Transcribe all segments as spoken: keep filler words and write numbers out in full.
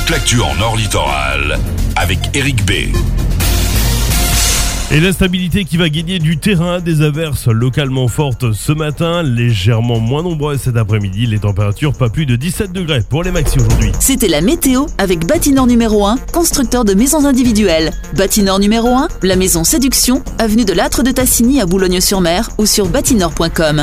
toute l'actu en Nord Littoral avec Eric B. Et l'instabilité qui va gagner du terrain, des averses localement fortes ce matin, légèrement moins nombreuses cet après-midi. Les températures pas plus de dix-sept degrés pour les maxi aujourd'hui. C'était la météo avec Bâtinor numéro un, constructeur de maisons individuelles. Bâtinor numéro un, la maison Séduction, avenue de l'Âtre de Tassigny à Boulogne-sur-Mer ou sur bâtinor point com.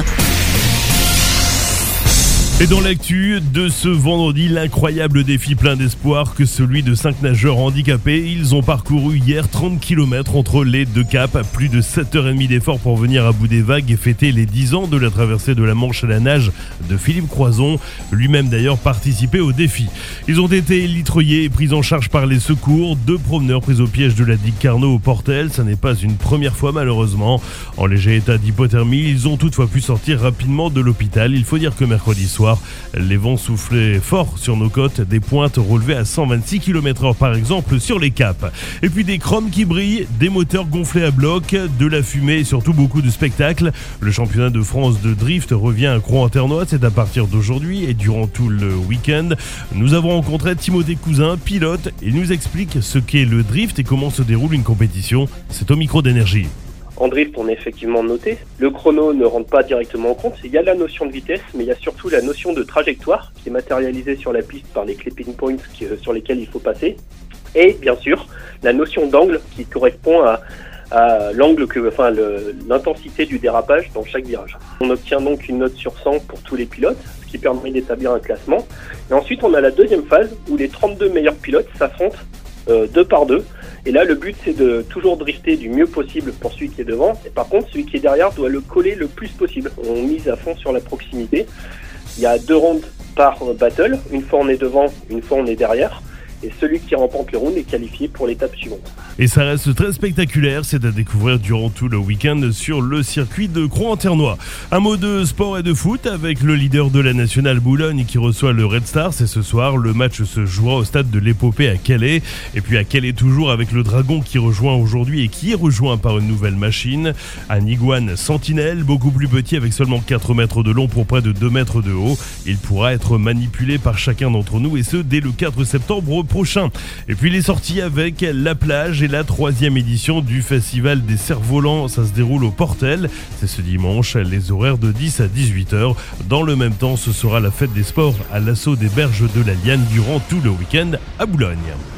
Et dans l'actu de ce vendredi, l'incroyable défi plein d'espoir que celui de cinq nageurs handicapés. Ils ont parcouru hier trente kilomètres entre les deux caps, plus de sept heures trente d'efforts pour venir à bout des vagues et fêter les dix ans de la traversée de la Manche à la nage de Philippe Croison, lui-même d'ailleurs participé au défi. Ils ont été litreuillés et pris en charge par les secours, deux promeneurs pris au piège de la digue Carnot au Portel. Ça n'est pas une première fois malheureusement. En léger état d'hypothermie, ils ont toutefois pu sortir rapidement de l'hôpital. Il faut dire que mercredi soir, les vents soufflaient fort sur nos côtes, des pointes relevées à cent vingt-six kilomètres heure par exemple sur les caps. Et puis des chromes qui brillent, des moteurs gonflés à bloc, de la fumée et surtout beaucoup de spectacles. Le championnat de France de drift revient à Crans-en-Ternois, c'est à partir d'aujourd'hui et durant tout le week-end. Nous avons rencontré Timothée Cousin, pilote. Il nous explique ce qu'est le drift et comment se déroule une compétition. C'est au micro d'Énergie. En drift, on est effectivement noté. Le chrono ne rentre pas directement en compte. Il y a la notion de vitesse, mais il y a surtout la notion de trajectoire qui est matérialisée sur la piste par les clipping points qui, euh, sur lesquels il faut passer. Et bien sûr, la notion d'angle qui correspond à, à l'angle que, enfin, le, l'intensité du dérapage dans chaque virage. On obtient donc une note sur cent pour tous les pilotes, ce qui permet d'établir un classement. Et ensuite, on a la deuxième phase où les trente-deux meilleurs pilotes s'affrontent euh, deux par deux. Et là, le but, c'est de toujours drifter du mieux possible pour celui qui est devant. Et par contre, celui qui est derrière doit le coller le plus possible. On mise à fond sur la proximité. Il y a deux rounds par battle. Une fois on est devant, une fois on est derrière. Et celui qui remporte le round est qualifié pour l'étape suivante. Et ça reste très spectaculaire, c'est à découvrir durant tout le week-end sur le circuit de Crans-en-Ternois. Un mot de sport et de foot avec le leader de la nationale Boulogne qui reçoit le Red Star. C'est ce soir, le match se jouera au stade de l'Épopée à Calais. Et puis à Calais toujours avec le Dragon qui rejoint aujourd'hui et qui est rejoint par une nouvelle machine. Un Iguane Sentinelle, beaucoup plus petit avec seulement quatre mètres de long pour près de deux mètres de haut. Il pourra être manipulé par chacun d'entre nous et ce dès le quatre septembre prochain. Et puis les sorties avec la plage et la troisième édition du Festival des Cerfs-Volants. Ça se déroule au Portel. C'est ce dimanche, les horaires de dix à dix-huit heures. Dans le même temps, ce sera la fête des sports à l'assaut des berges de la Liane durant tout le week-end à Boulogne.